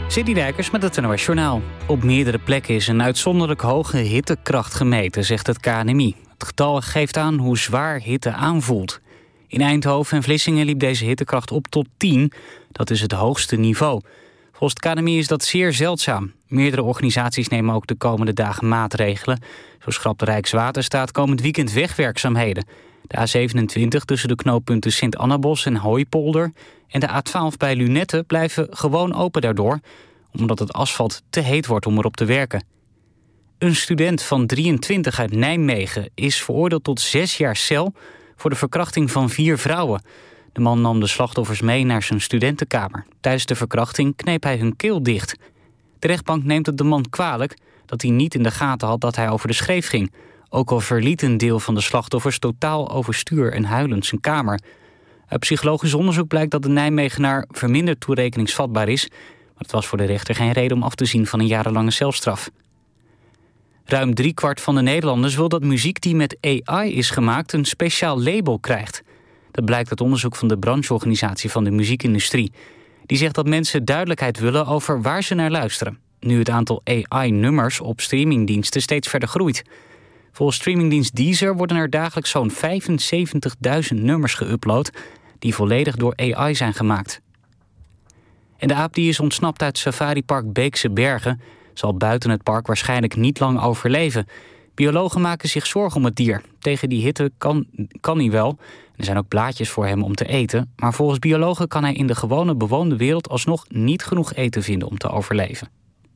Sidney Dijkers met het NOS Journaal. Op meerdere plekken is een uitzonderlijk hoge hittekracht gemeten, zegt het KNMI. Het getal geeft aan hoe zwaar hitte aanvoelt. In Eindhoven en Vlissingen liep deze hittekracht op tot 10. Dat is het hoogste niveau. Volgens het KNMI is dat zeer zeldzaam. Meerdere organisaties nemen ook de komende dagen maatregelen. Zo schrapt de Rijkswaterstaat komend weekend wegwerkzaamheden. De A27 tussen de knooppunten Sint-Annabos en Hooipolder en de A12 bij Lunetten blijven gewoon open daardoor, omdat het asfalt te heet wordt om erop te werken. Een student van 23 uit Nijmegen is veroordeeld tot 6 jaar cel voor de verkrachting van 4 vrouwen. De man nam de slachtoffers mee naar zijn studentenkamer. Tijdens de verkrachting kneep hij hun keel dicht. De rechtbank neemt het de man kwalijk dat hij niet in de gaten had dat hij over de schreef ging. Ook al verliet een deel van de slachtoffers totaal overstuur en huilend zijn kamer. Uit psychologisch onderzoek blijkt dat de Nijmegenaar verminderd toerekeningsvatbaar is, maar het was voor de rechter geen reden om af te zien van een jarenlange celstraf. Ruim 3/4 van de Nederlanders wil dat muziek die met AI is gemaakt een speciaal label krijgt. Dat blijkt uit onderzoek van de brancheorganisatie van de muziekindustrie. Die zegt dat mensen duidelijkheid willen over waar ze naar luisteren. Nu het aantal AI-nummers op streamingdiensten steeds verder groeit. Volgens streamingdienst Deezer worden er dagelijks zo'n 75.000 nummers geüpload die volledig door AI zijn gemaakt. En de aap die is ontsnapt uit safaripark Beekse Bergen zal buiten het park waarschijnlijk niet lang overleven. Biologen maken zich zorgen om het dier. Tegen die hitte kan hij wel. Er zijn ook blaadjes voor hem om te eten. Maar volgens biologen kan hij in de gewone bewoonde wereld alsnog niet genoeg eten vinden om te overleven.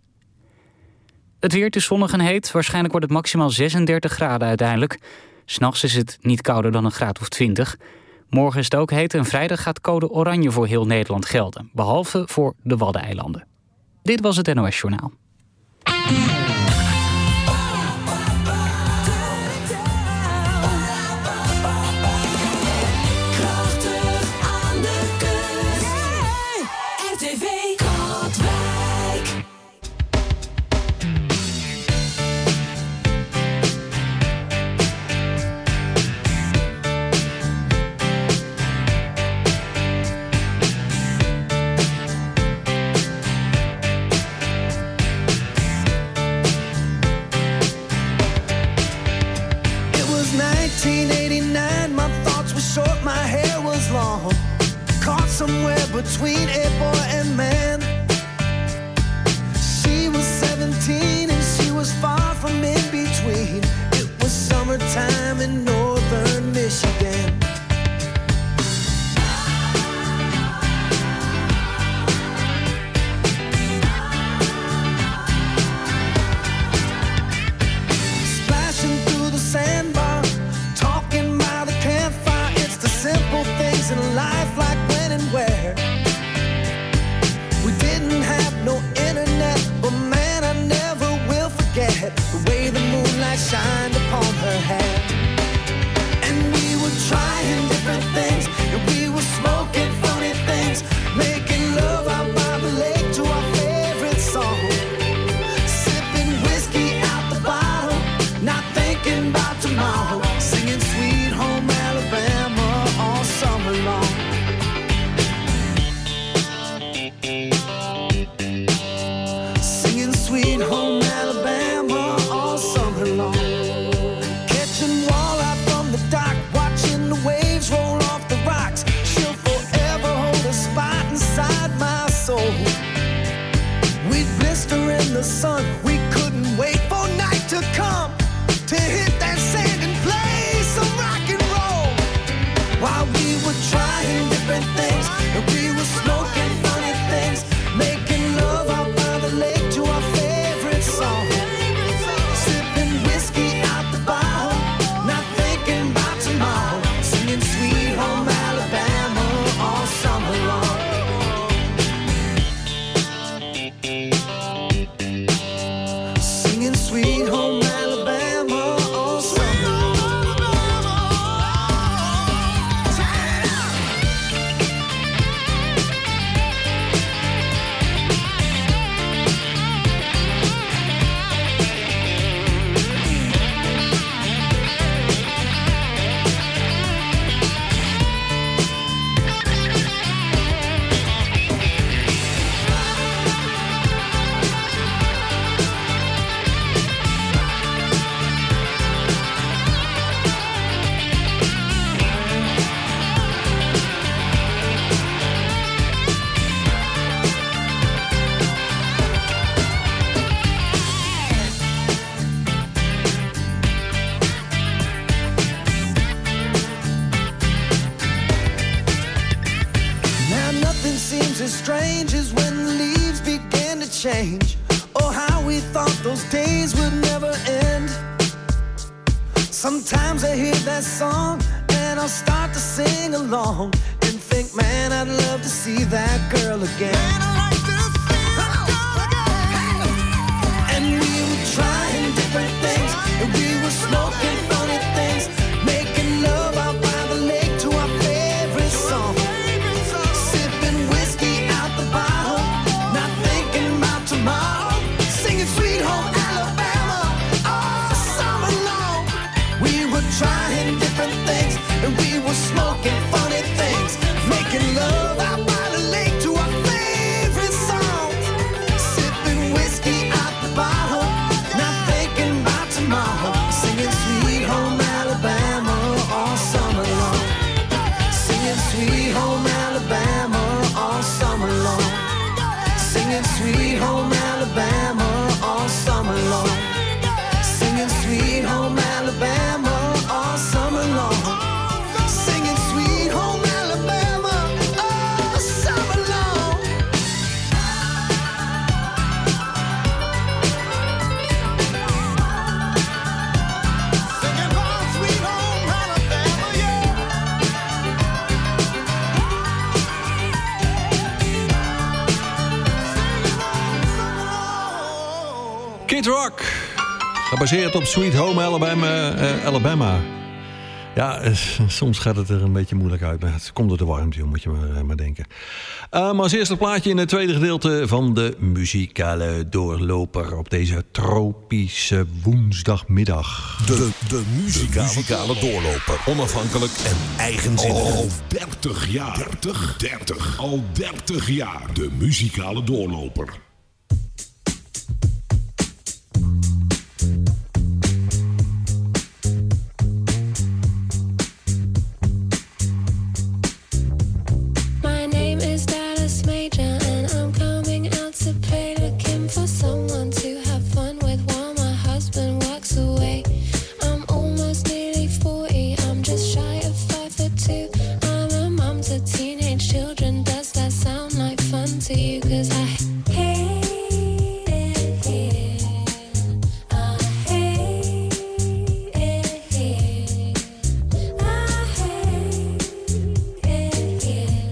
Het weer, is zonnig en heet. Waarschijnlijk wordt het maximaal 36 graden uiteindelijk. 'S Nachts is het niet kouder dan een graad of 20. Morgen is het ook heet en vrijdag gaat code oranje voor heel Nederland gelden. Behalve voor de Waddeneilanden. Dit was het NOS Journaal. Somewhere between a boy and man. She was 17 and she was far from in between. It was summertime in northern Michigan. Splashing through the sandbar, talking by the campfire. It's the simple things in life, like when and where. We didn't have no internet, but man, I never will forget the way the moonlight shined upon her hair. strange is when the leaves begin to change. Oh, how we thought those days would never end. Sometimes I hear that song and I'll start to sing along and think, man, I'd love to see that girl again. Man, I'd like to see that girl again. And we were trying different things, and we were smoking funny things, making love out by the lake to our favorite song. Sipping whiskey out the bottle, not thinking about tomorrow, singing Sweet Home Alabama all summer long. We were trying different things, and we were smoking funny things, making love out by the lake to our favorite songs. Sipping whiskey out the bottle, not thinking about tomorrow, singing Sweet Home Alabama all summer long. Singing Sweet Home Alabama all summer long. Singing Sweet Home Alabama all summer long. Singing Sweet Home Alabama all summer long. Singing Sweet Home Alabama all summer long. Singing home, Sweet Home Alabama, yeah. Kid Rock, gebaseerd op Sweet Home Alabama. Ja, soms gaat het er een beetje moeilijk uit, maar het komt door de warmte, joh, moet je maar denken. Maar als eerste plaatje in het tweede gedeelte van de muzikale doorloper op deze tropische woensdagmiddag. De muzikale doorloper. Onafhankelijk en eigenzinnig. Al 30 jaar. 30. Al 30 jaar. De muzikale doorloper. My name is Dallas Major and I'm coming out to play, looking for someone to have fun with while my husband works away. I'm almost nearly 40, I'm just shy of 5'2". I'm a mom to teenage children, does that sound like fun to you? 'Cause I hate it here, I hate it here, I hate it here.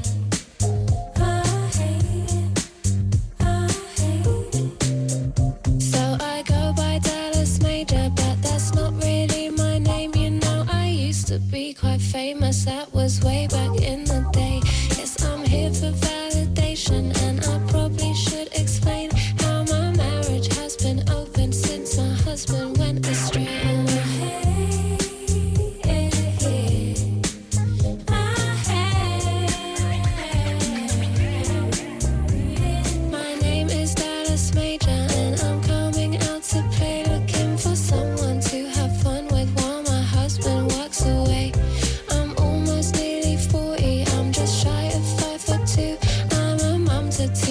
So I go by Dallas Major, but that's not really my name. You know, I used to be quite famous, that was way back in the day. Yes, I'm here for validation, and I probably should explain how my marriage has been open since my husband went astray. And I hate it here, I hate My name is Dallas Major and I'm coming out to play, looking for someone to have fun with while my husband walks away. I'm almost nearly 40, I'm just shy of 5'2". I'm a mom to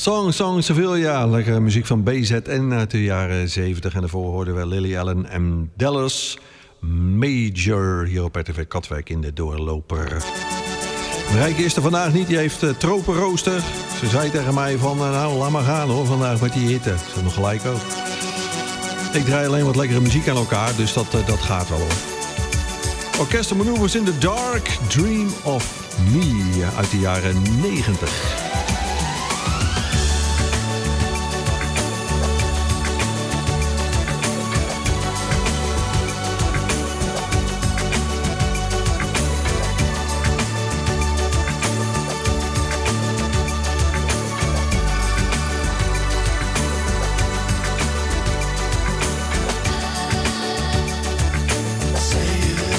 Song Sevilla, lekkere muziek van BZN uit de jaren 70. En daarvoor hoorden we Lily Allen en Dallas Major hier op RTV Katwijk in de Doorloper. Rijke is er vandaag niet, die heeft tropenrooster. Ze zei tegen mij van, nou laat maar gaan hoor, vandaag met die hitte. Ze nog gelijk ook. Ik draai alleen wat lekkere muziek aan elkaar, dus dat gaat wel hoor. Orchestral Maneuvers in the Dark, Dream of Me uit de jaren 90.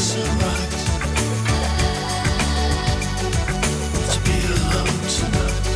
To be alone tonight.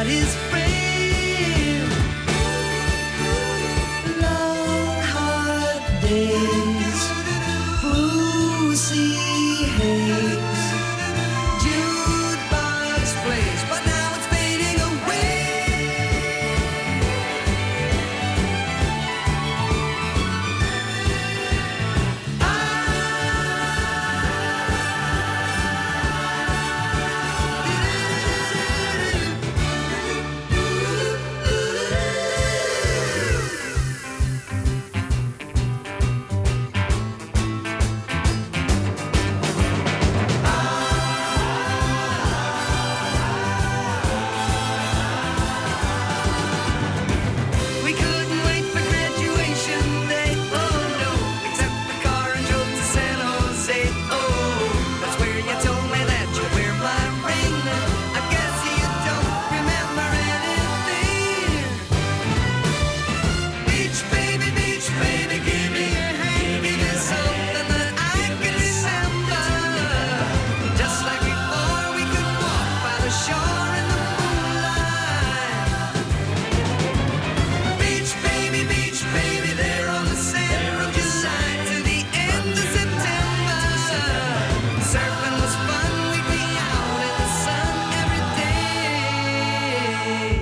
his frame. Long hard days, Brucey haze, jukebox plays, but now it's fading away. We couldn't wait for graduation day, oh no, except the car and drove to San Jose, oh, that's where you told me that you'd wear my ring. I guess you don't remember anything. Beach baby, give me your hand, give me something that I can remember. Just like before, we could walk by the shore in the moonlight. Beach baby, there on the sand from July to the end of September. Surfing was fun, we'd be out in the sun every day.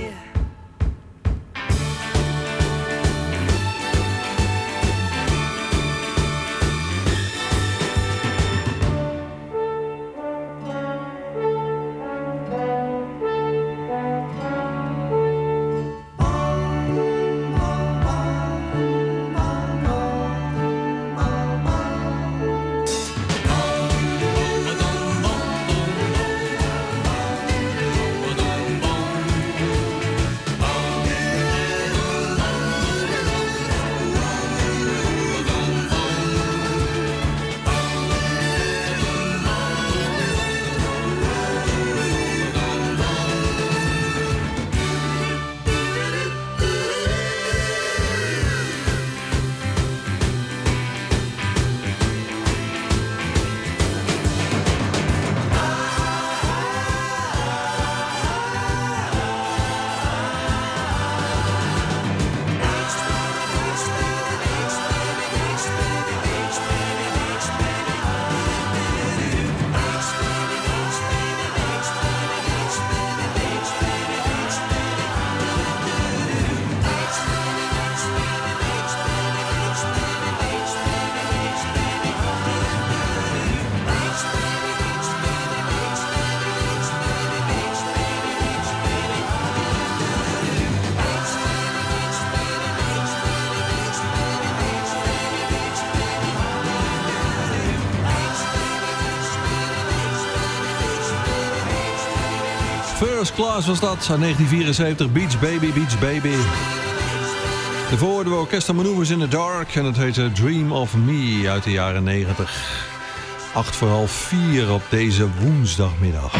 First Class was dat, uit 1974. Beach Baby. Daarvoor hoorden we Orchestra Manoeuvres in the Dark. En het heette Dream of Me uit de jaren 90. 3:08 op deze woensdagmiddag.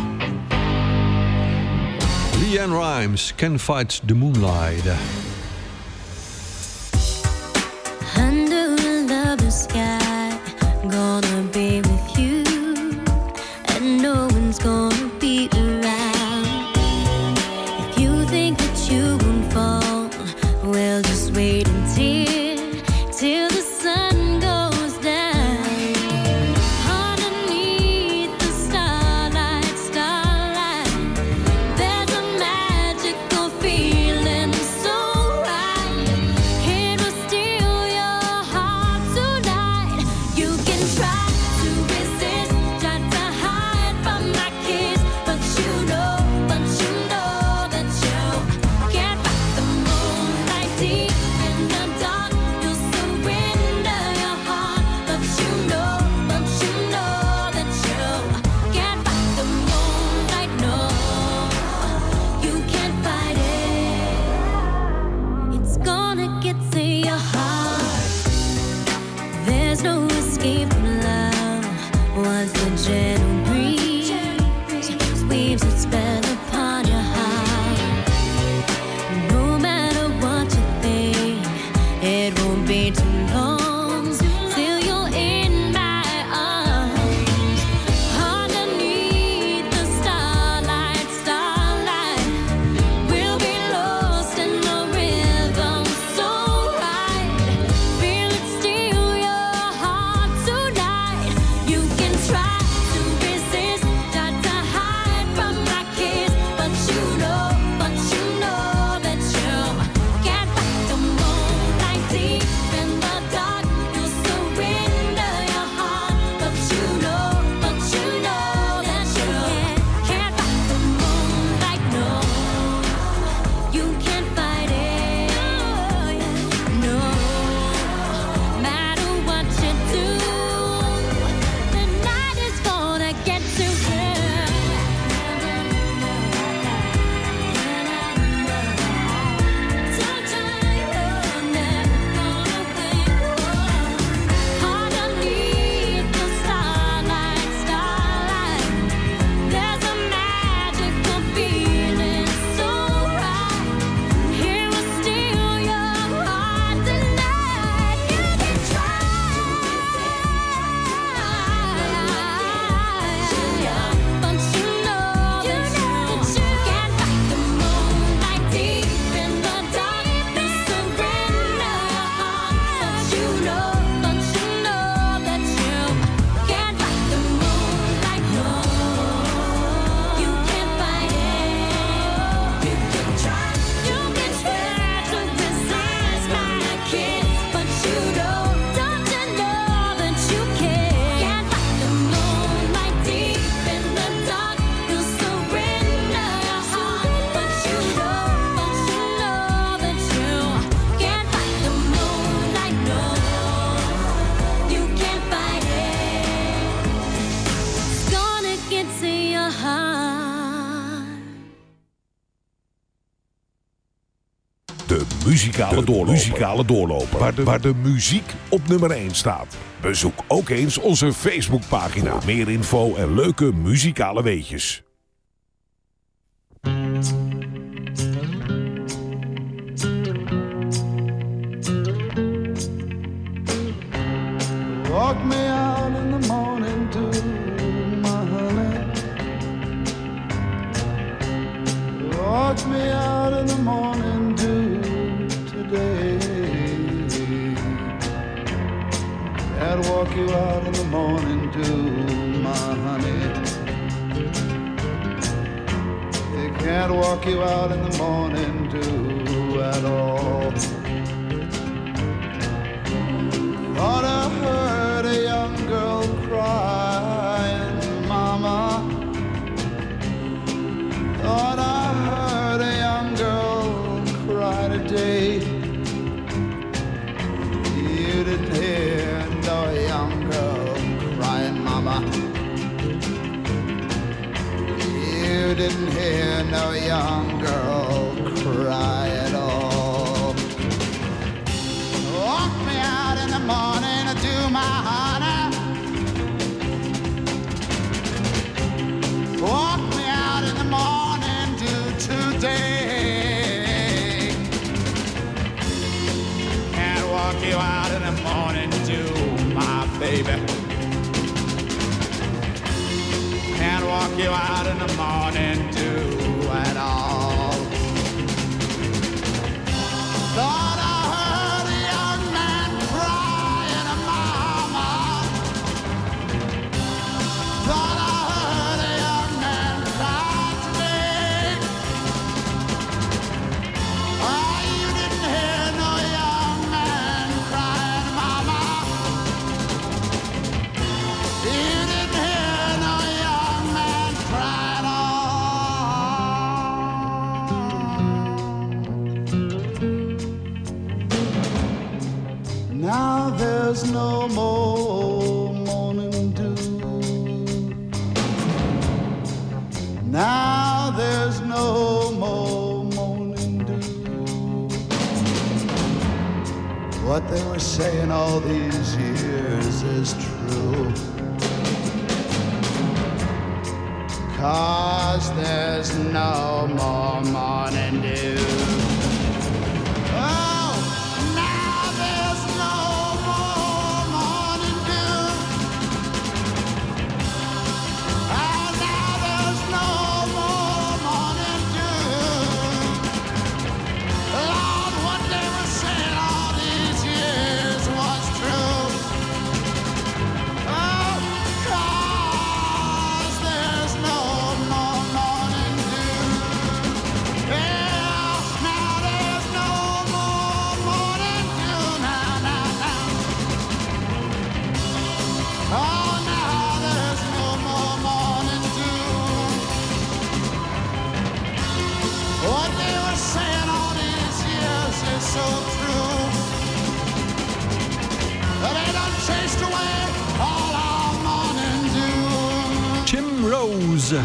LeAnn Rimes, Can't Fight the Moonlight. Under a lover's sky, gonna be with you, and no one's gonna be around. If you think that you won't fall, well, just wait till the sun goes down. Underneath the starlight, there's a magical feeling so De muzikale doorloper. Waar de muziek op nummer 1 staat. Bezoek ook eens onze Facebookpagina. Meer info en leuke muzikale weetjes. Walk me out in the morning to my honey. Walk me out in the morning to today. I'd walk you out in the morning to my honey. They can't walk you out in the morning to at all. Thought I heard a young girl crying, mama. Thought I heard a young girl cry today. You didn't hear no young girl crying, mama. You didn't hear no young girl cry at all. Walk me out in the morning to my honey. Walk me out in the morning to today. Can't walk you out in the morning to my baby. Can't walk you out in the morning to at all. Lord, I heard a young man crying, mama. Lord, I heard a young man cry today. Oh, you didn't hear no young man crying, mama. You didn't hear no young man cry at all. Now there's no more morning dew. Now there's no more morning dew. What they were saying all these years is true. 'Cause there's no more morning dew. Oh, now there's no more morning dew. Oh, now there's no more morning dew. Lord, what they were saying all these years was true. Oh, 'cause there's no more morning dew. Yeah, now there's no more morning dew. Now, now, now. Oh, now there's no more morning dew. What they were saying all these years is so true. But they done chased away all our morning dew. Jim Rose.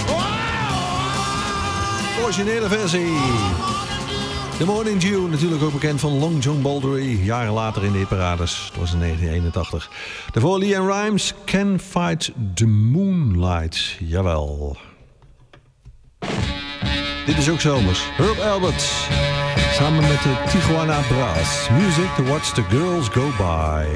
De originele versie. The Morning Dew, natuurlijk ook bekend van Long John Baldry. Jaren later in de hitparades. Dat was in 1981. Daarvoor LeAnn Rimes, Can Fight the Moonlight. Jawel. Dit is ook zomers. Herb Alpert. Samen met de Tijuana Brass. Music to watch the girls go by.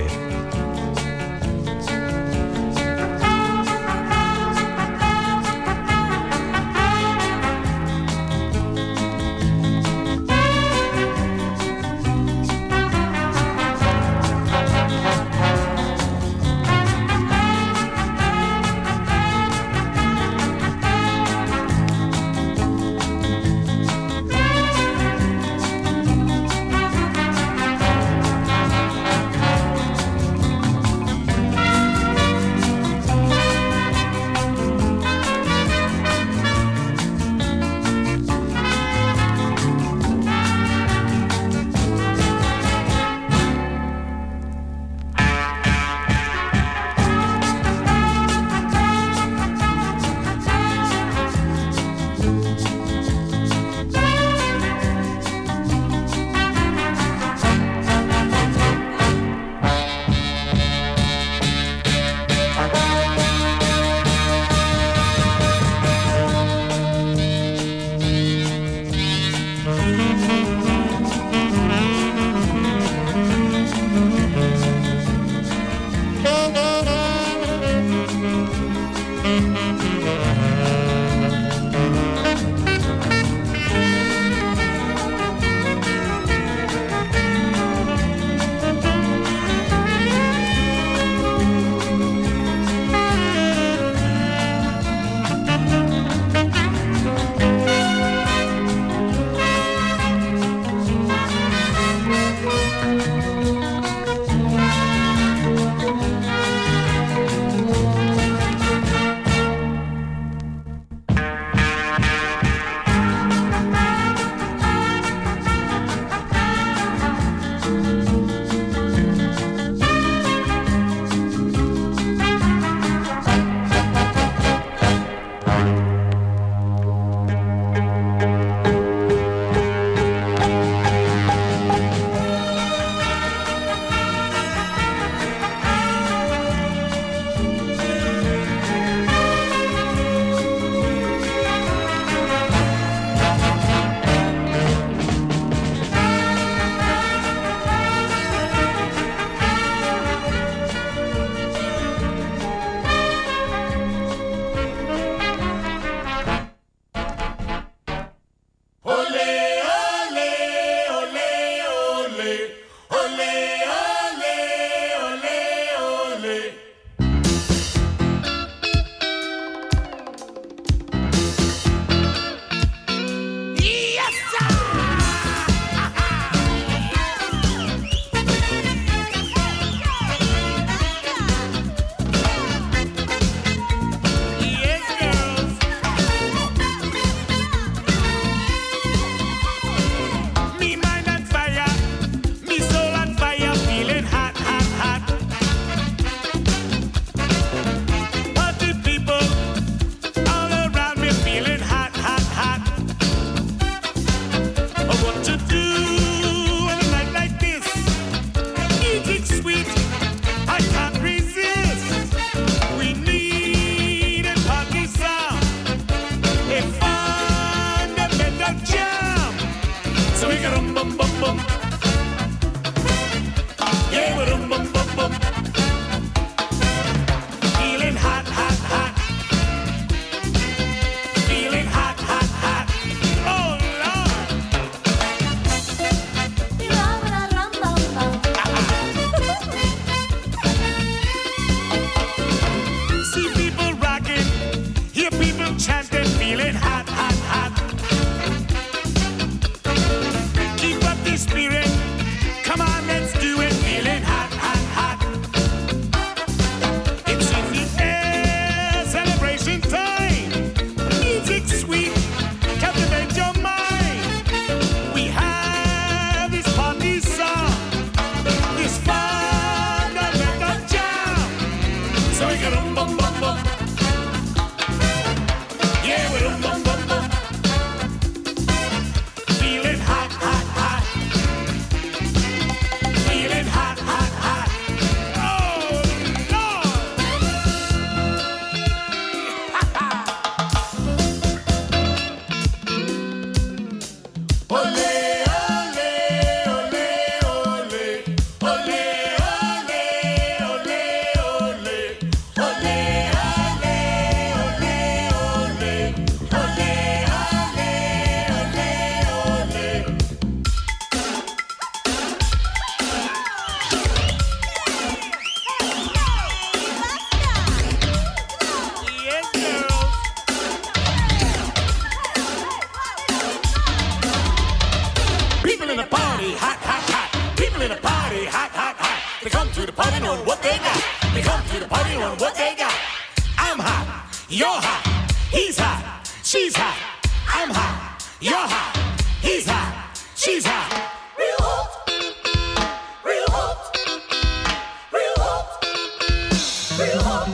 People in the party, hot, hot, hot. People in the party, hot, hot, hot. They come to the party knowing what they got. They come to the party knowing what they got. I'm hot, you're hot, he's hot, she's hot. I'm hot, you're hot, he's hot, she's hot. Real hot, real hot, real hot, real hot.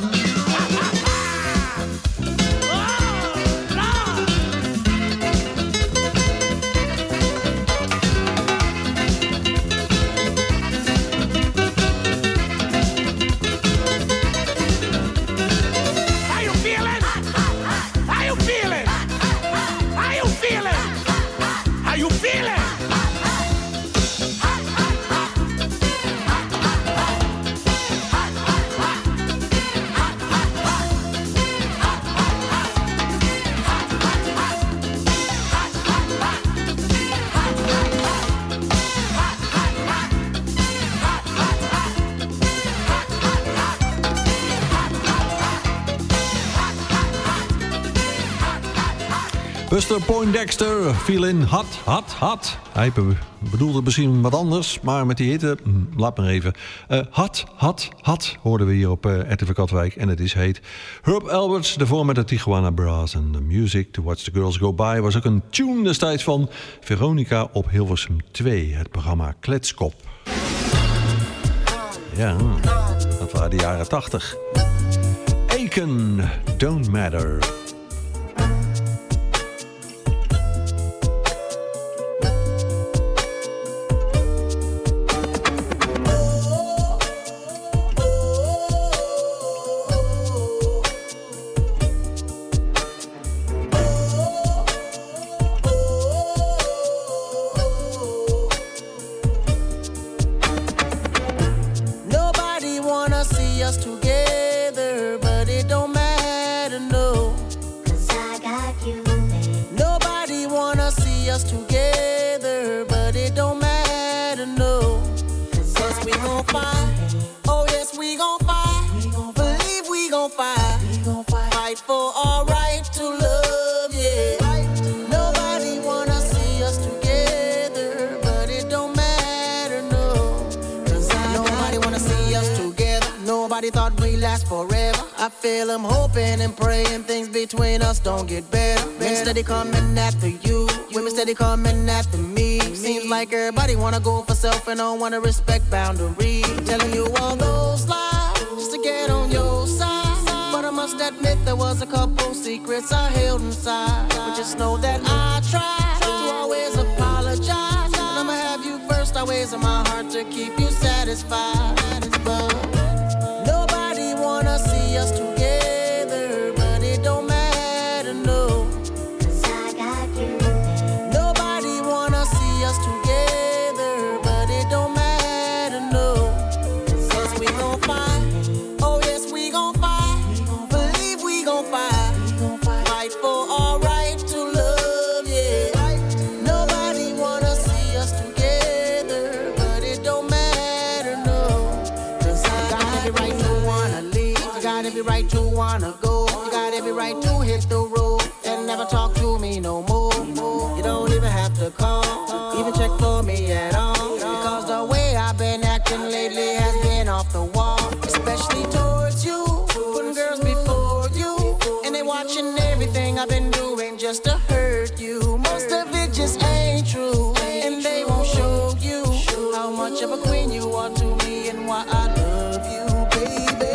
Buster Poindexter, feeling hot, hot, hot. Hij bedoelde misschien wat anders, maar met die hitte, laat maar even. Hot, hot, hot hoorden we hier op RTV Katwijk en het is heet. Herb Alberts, daarvoor met de Tijuana Brass en The Music to Watch the Girls Go By was ook een tune destijds van Veronica op Hilversum 2, het programma Kletskop. Ja, dat waren de jaren 80. Aiken, Don't Matter. Don't get better. Men steady coming after you. Women steady coming after me. Seems like everybody wanna go for self and don't wanna respect boundaries. Telling you all those lies just to get on your side. But I must admit there was a couple secrets I held inside. But just know that I try to always apologize. And I'ma have you first always in my heart to keep you satisfied. But nobody wanna see us together, but it don't matter. Right to wanna go, you got every right to hit the road and never talk to me no more. You don't even have to call, even check for me at all, because the way I've been acting lately has been off the wall, especially towards you, putting girls before you, and they watching everything I've been doing just to hurt you. Most of it just ain't true, and they won't show you how much of a queen you are to me and why I love you, baby.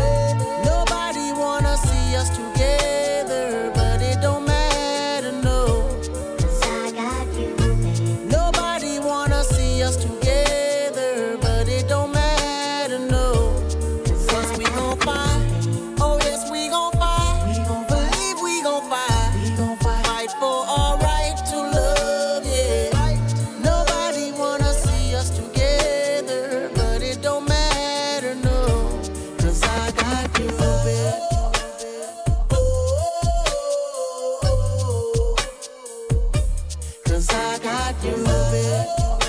Us together, but it don't matter, no, 'cause I got you, baby. Nobody wanna see us together, but it don't matter, no, 'cause we gon' fight, oh yes we gon' fight, we gon' believe we gon' fight, we gon' fight for our right to love, yeah. Nobody wanna see us together, but it don't matter, no, 'cause I got you, baby. I got you, baby.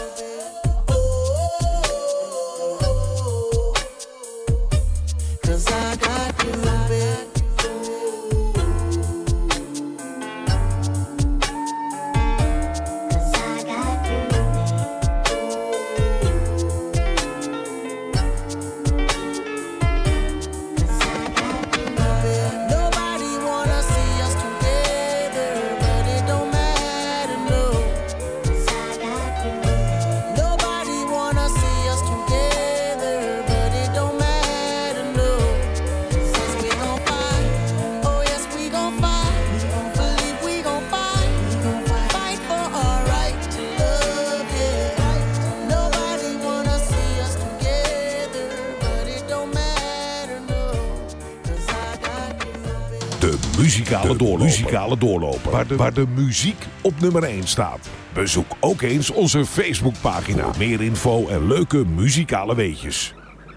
Cause I got you, baby. Cause I got you, baby. muzikale doorloper. Waar de muziek op nummer 1 staat. Bezoek ook eens onze Facebookpagina. Meer info en leuke muzikale weetjes.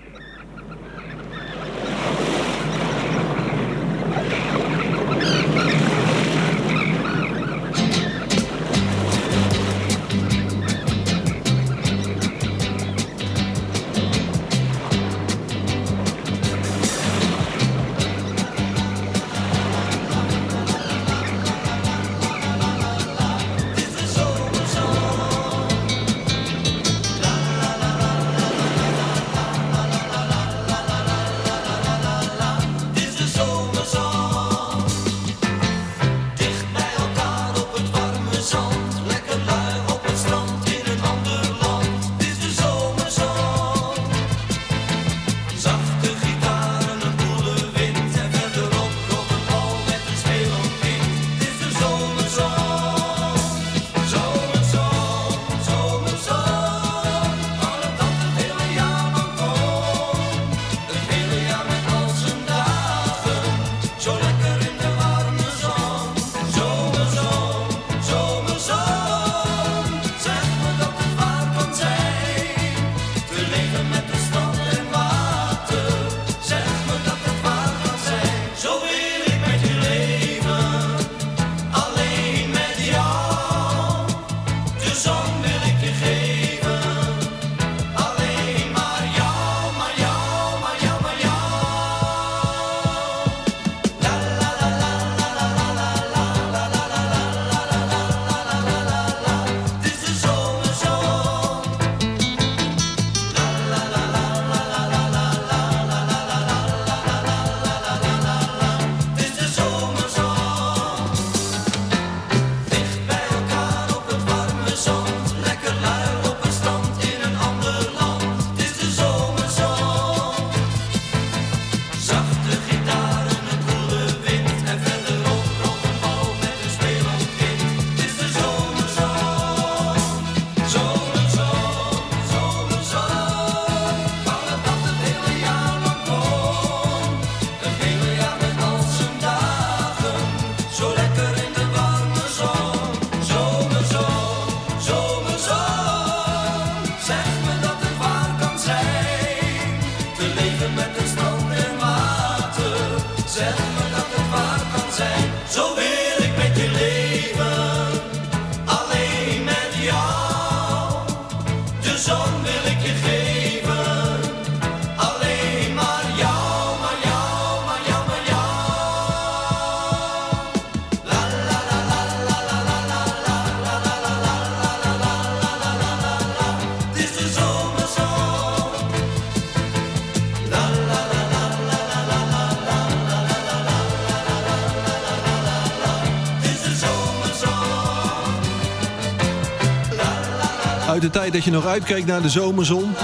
Uit de tijd dat je nog uitkeek naar de zomerzon.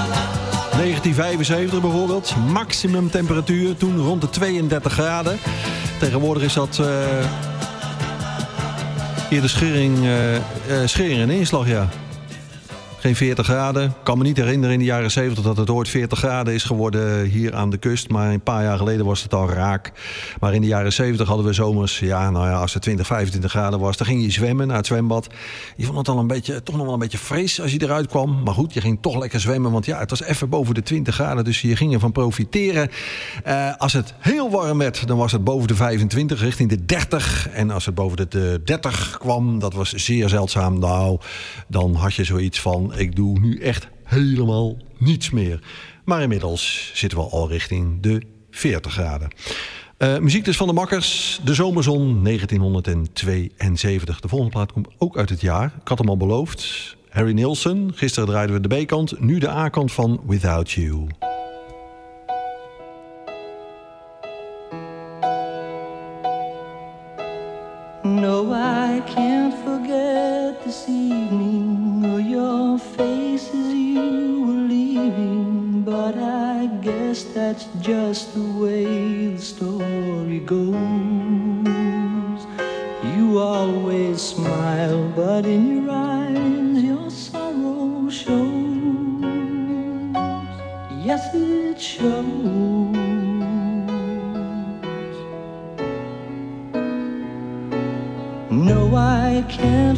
1975 bijvoorbeeld. Maximum temperatuur toen rond de 32 graden. Tegenwoordig is dat eerder schering en inslag, ja. Geen 40 graden. Ik kan me niet herinneren in de jaren 70 dat het ooit 40 graden is geworden hier aan de kust. Maar een paar jaar geleden was het al raak. Maar in de jaren 70 hadden we zomers. Ja, nou ja, als het 20, 25 graden was, dan ging je zwemmen naar het zwembad. Je vond het al toch nog wel een beetje fris als je eruit kwam. Maar goed, je ging toch lekker zwemmen. Want ja, het was even boven de 20 graden. Dus je ging ervan profiteren. Als het heel warm werd, dan was het boven de 25, richting de 30. En als het boven de 30 kwam, dat was zeer zeldzaam. Nou, dan had je zoiets van: ik doe nu echt helemaal niets meer. Maar inmiddels zitten we al richting de 40 graden. Muziek dus van de Makkers. De Zomerzon 1972. De volgende plaat komt ook uit het jaar. Ik had hem al beloofd. Harry Nilsson. Gisteren draaiden we de B-kant. Nu de A-kant van Without You. No, I can't forget this evening or your face as you were leaving. But I guess that's just the way the story goes. You always smile, but in your eyes your sorrow shows. Yes, it shows.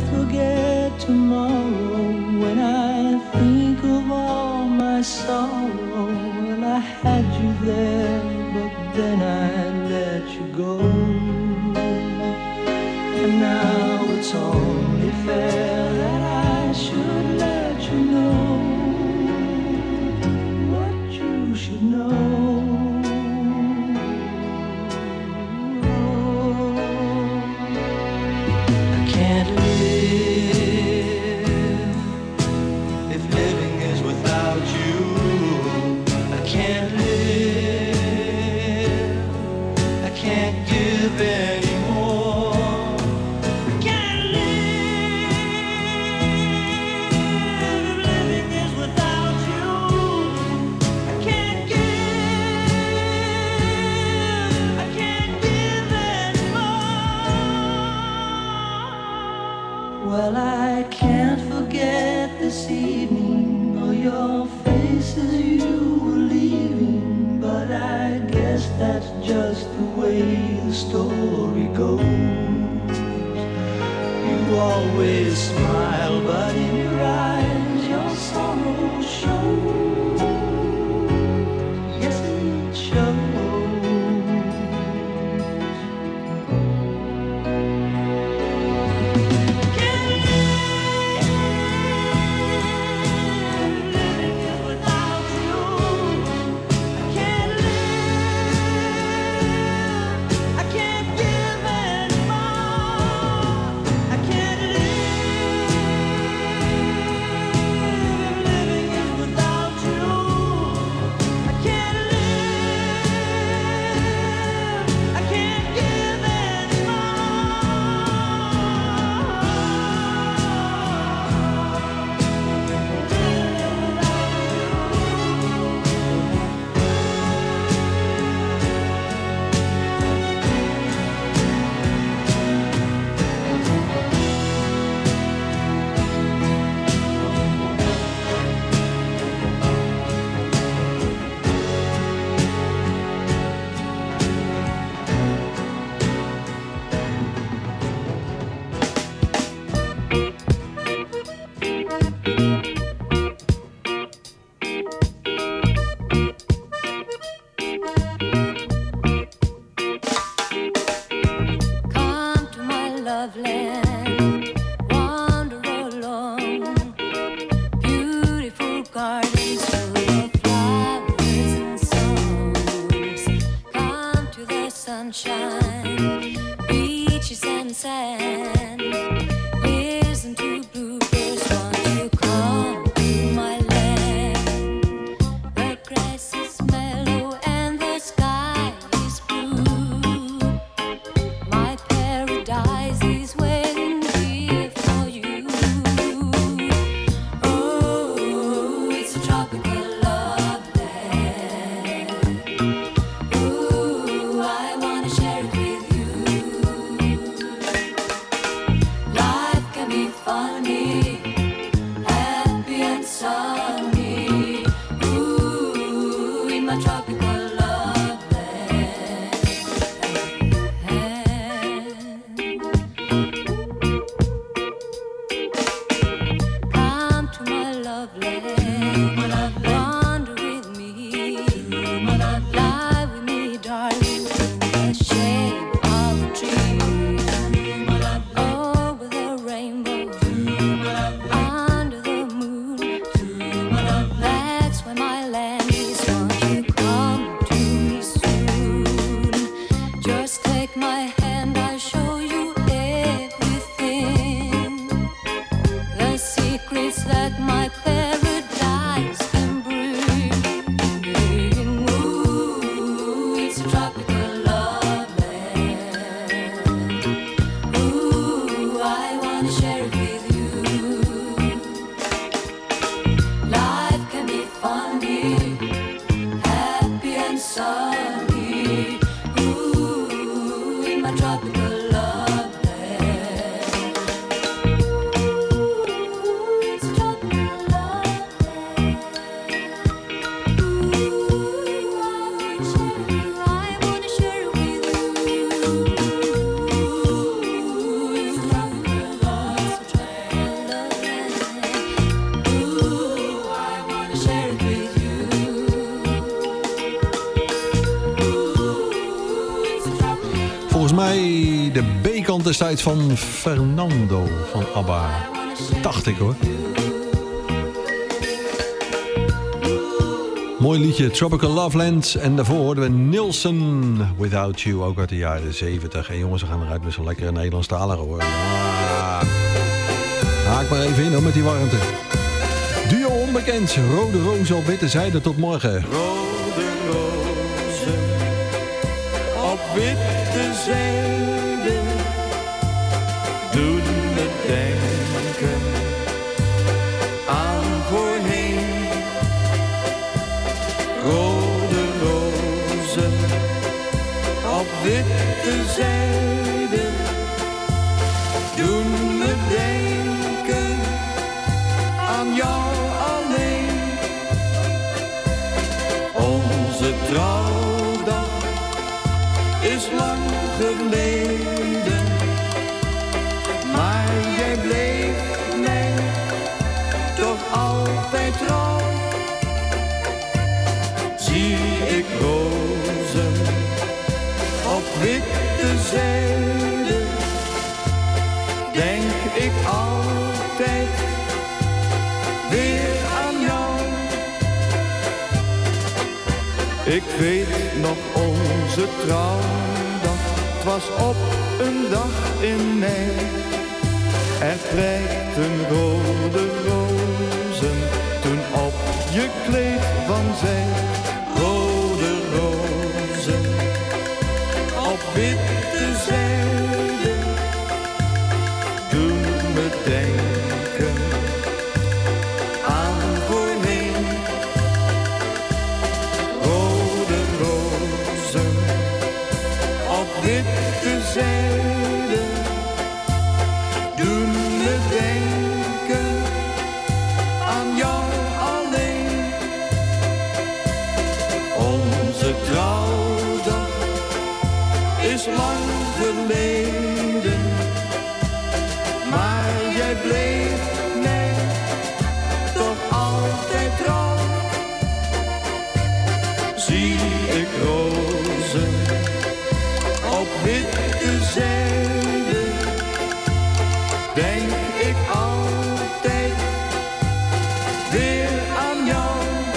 forget tomorrow when I think of all my sorrow. Well, I had you there, but then I let you go. And now it's only fair that I should let you know what you should know. Well, I can't forget this evening or your faces you were leaving, but I guess that's just the way the story goes. You always smile, but in your eyes your sorrow shows. Yes, it shows. Over the rainbow. destijds van Fernando van ABBA. Dacht ik hoor. Mooi liedje, Tropical Loveland. En daarvoor hoorden we Nilsson, Without You, ook uit de jaren 70. En jongens, we gaan eruit met zo'n lekkere Nederlandstalige hoor. Haak maar even in hoor, met die warmte. Duo onbekend, Rode Rozen op witte zijde, tot morgen. Rode rozen op witte zijde doen me denken aan voorheen. Rode rozen op witte zijde doen me denken aan jou alleen. Onze trouwdag is lang geleden, maar jij bleef mij toch altijd trouw. Zie ik rozen op witte zijde, denk ik altijd weer aan jou. Ik weet nog onze trouwdag, het was op een dag in mei. Er prijkten rode rozen toen op je kleed van zij. Rode rozen op witte zijde doen me denken aan voorheen. Rode rozen op witte zijde doen me denken aan jou alleen. Onze trouwdag is lang geleden, maar jij bleef mij toch altijd trouw. Zie ik rozen op witte zijde, denk ik altijd weer aan jou.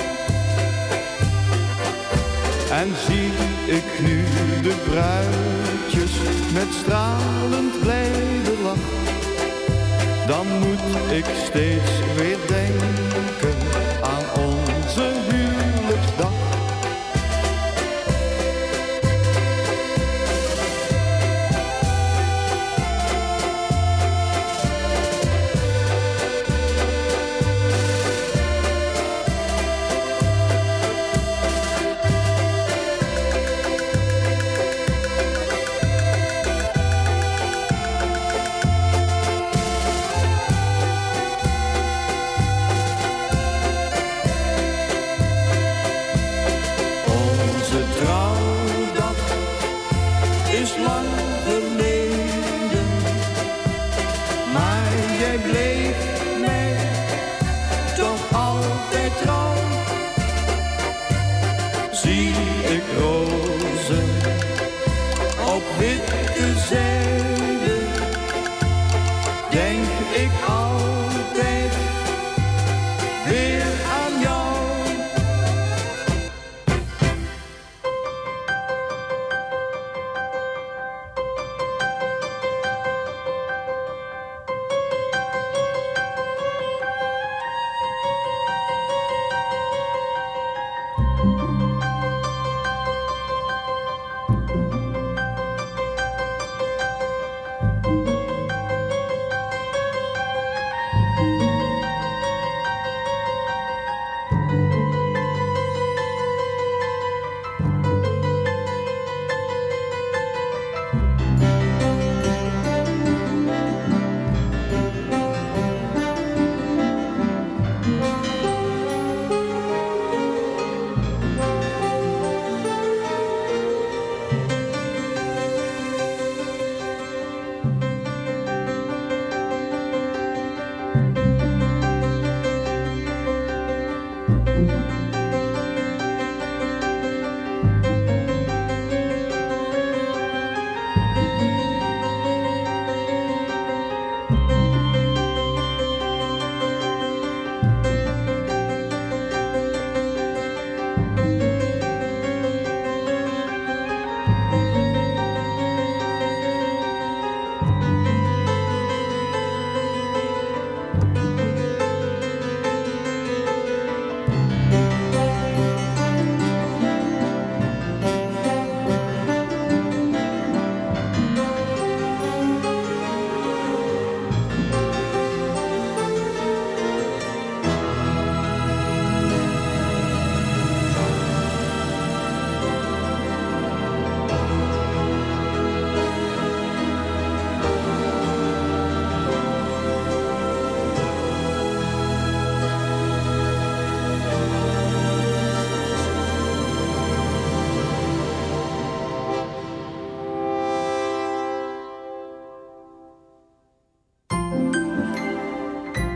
En zie ik nu de bruidjes met stralend blijde lach, dan moet ik steeds weer denken aan onze huwelijksdag.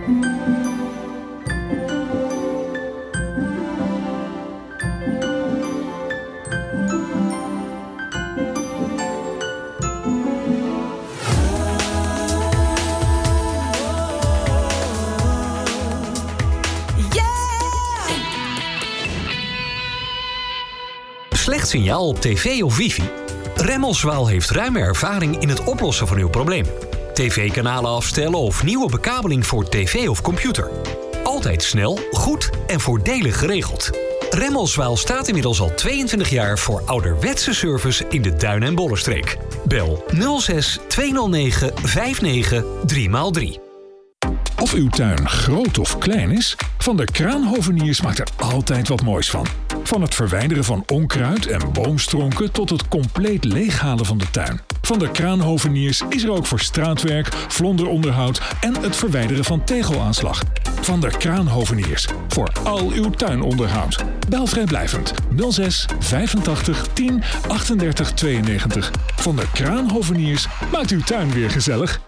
Slecht signaal op tv of wifi? Remmelswaal heeft ruime ervaring in het oplossen van uw probleem. TV-kanalen afstellen of nieuwe bekabeling voor tv of computer. Altijd snel, goed en voordelig geregeld. Remmelswaal staat inmiddels al 22 jaar voor ouderwetse service in de Duin- en Bollenstreek. Bel 06 209 59 3x3. Of uw tuin groot of klein is, Van der Kraan Hoveniers maakt er altijd wat moois van. Van het verwijderen van onkruid en boomstronken tot het compleet leeghalen van de tuin. Van der Kraan Hoveniers is er ook voor straatwerk, vlonderonderhoud en het verwijderen van tegelaanslag. Van der Kraan Hoveniers, voor al uw tuinonderhoud. Bel vrijblijvend 06 85 10 38 92. Van der Kraan Hoveniers maakt uw tuin weer gezellig.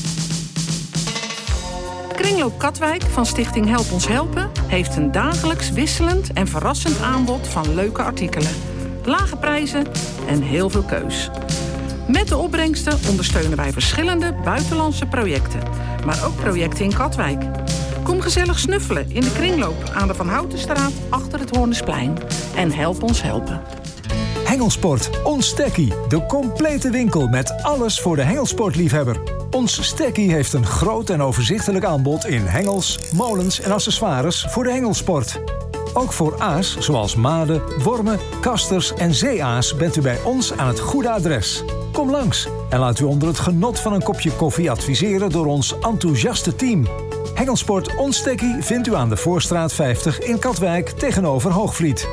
Kringloop Katwijk van Stichting Help Ons Helpen heeft een dagelijks wisselend en verrassend aanbod van leuke artikelen. Lage prijzen en heel veel keus. Met de opbrengsten ondersteunen wij verschillende buitenlandse projecten, maar ook projecten in Katwijk. Kom gezellig snuffelen in de kringloop aan de Van Houtenstraat achter het Hoornesplein en help ons helpen. Hengelsport, ons Stekkie. De complete winkel met alles voor de hengelsportliefhebber. Ons Stekkie heeft een groot en overzichtelijk aanbod in hengels, molens en accessoires voor de hengelsport. Ook voor aas, zoals maden, wormen, kasters en zeeaas bent u bij ons aan het goede adres. Kom langs en laat u onder het genot van een kopje koffie adviseren door ons enthousiaste team. Hengelsport Ons Stekkie vindt u aan de Voorstraat 50 in Katwijk tegenover Hoogvliet.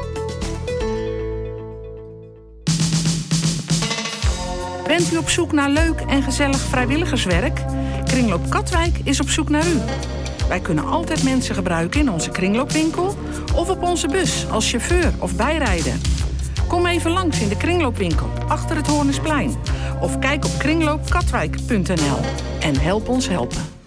Bent u op zoek naar leuk en gezellig vrijwilligerswerk? Kringloop Katwijk is op zoek naar u. Wij kunnen altijd mensen gebruiken in onze kringloopwinkel of op onze bus als chauffeur of bijrijder. Kom even langs in de kringloopwinkel achter het Hoornesplein of kijk op kringloopkatwijk.nl en help ons helpen.